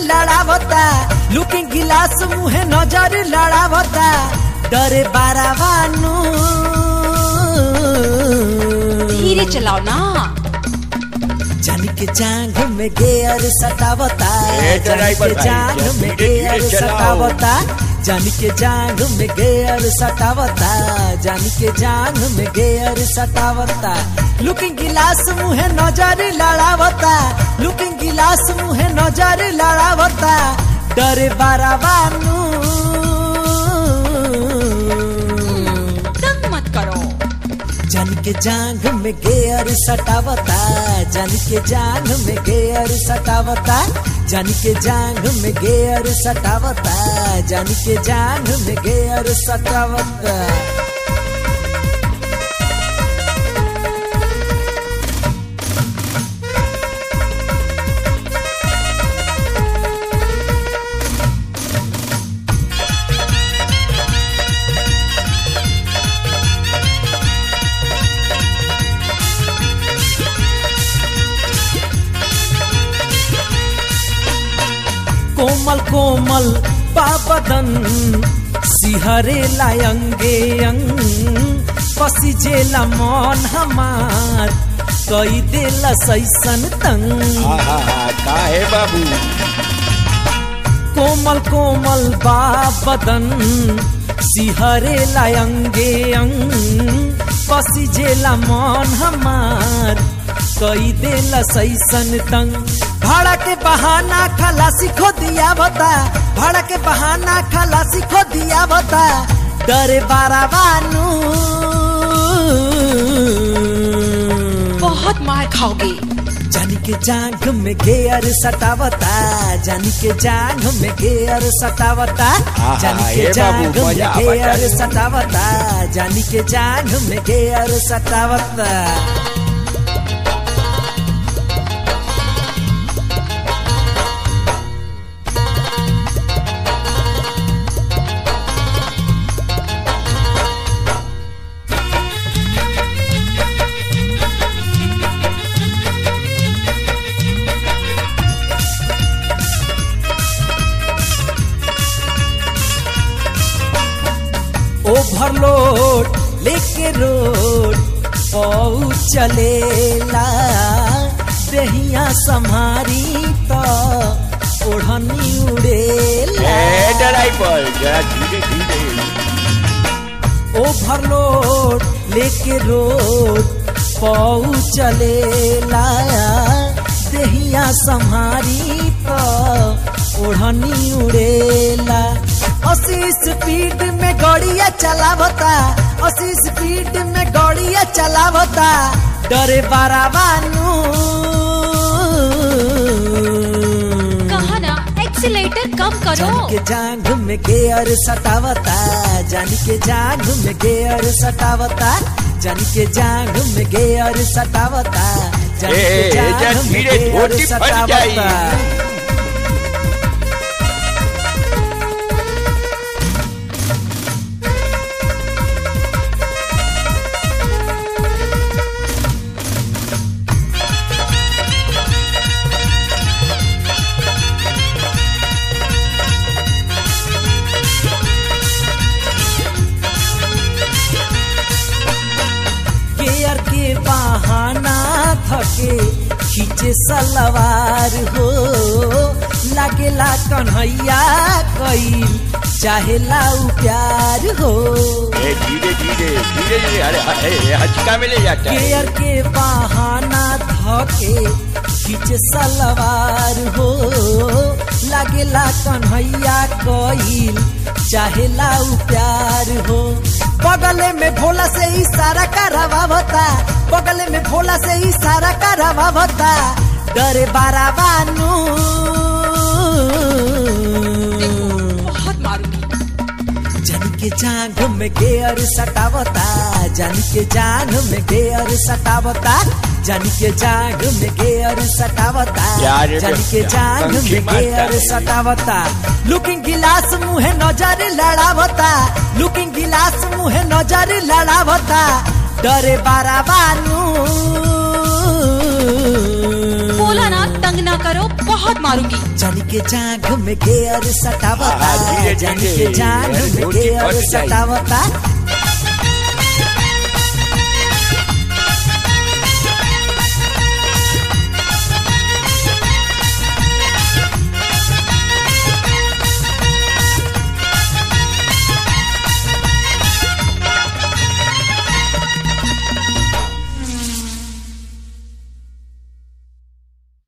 लड़ावता looking गिलास मुहे नजर लड़ावता डरे बारावानू धीरे चलाओ ना। जानी के जांग में गेयर सटावता जानी के जांग में गेयर सटावता जानी के जांग में गेयर सटावता जानी के जांग में गेयर सटावता लुकिंग गिलास मुहे नजर लड़ावता लुकिंग गिलास मुहे नजर लड़ावता डरे बारावानू तंग मत करो। जानी के जांग में गेयर सटावता जानी के जांग में गेयर सटावता जानी के जांग में गेयर सटावता जानी के जांग में गेयर सटावता। कोमल कोमल बाबदन सिहरे लायंगे अंग पसिजेला मन हमार कई देला सैसन तंग। काहे बाबू कोमल कोमल बाबदन सिहरे लायंगे अंग पसिजेला मन हमार कई देला सैसन तंग। भाड़ा के बहाना खलासी खो दिया बता भाड़ा के बहाना खलासी खो दिया बता डरे बारावानू बहुत मार खाओगे। जानी के जांग में गेयर सटावता जानी के जांग में गेयर सटावता जानी के जांग में गेयर सटावता जानी के जांग में गेयर सटावता। ओवरलोड लेके रोड पौ चलेला देहिया संभारी तो ओढ़नी उड़ेला। ड्राइवर जरा धीरे धीरे। ओवरलोड लेके रोड पौ चलेला देहिया संभारी तो ओढ़नी उड़ेला। 80 स्पीड में गड़िया चलावता 80 स्पीड में गड़िया चलावता डरे बारावानू कहा ना एक्सीलेटर कम करो। जानी के जांग में गेयर सटावता जानी के जांग में गेयर सटावता जानी के जांग में गेयर सटावता जानी के जांग में गेयर सटावता। गेयर के बहाना थके खींचे सलवार हो लागेला कन्हैया कईल चाहेला उ प्यार हो। धीरे धीरे धीरे धीरे अरे हचका में ले जाता है। गेयर के बहाना थके खींचे सलवार हो लागेला कन्हैया कईल चाहेला उ प्यार हो। बगले में भोला से इशारा करावता बगले में भोला से इशारा करावता डरे बारावानू बहुत मारूंगी। जानी के जांग में गेयर सटावता जानी के जांग में गेयर सटावता जानी के जांग में गेयर सटावता जानी के जांग में गेयर सटावता लुकिंग गिलास मुहे नजर लड़ावता लुकिंग गिलास मुहे नजर लड़ावता डरे बारावानू बोला ना तंग ना करो। बहुत मारूंगी। जानी के जांघ में गेयर सटावता धीरे, जानी धीरे। के जांघ अरे, में ढोलकी गेयर फट जाई। सटावता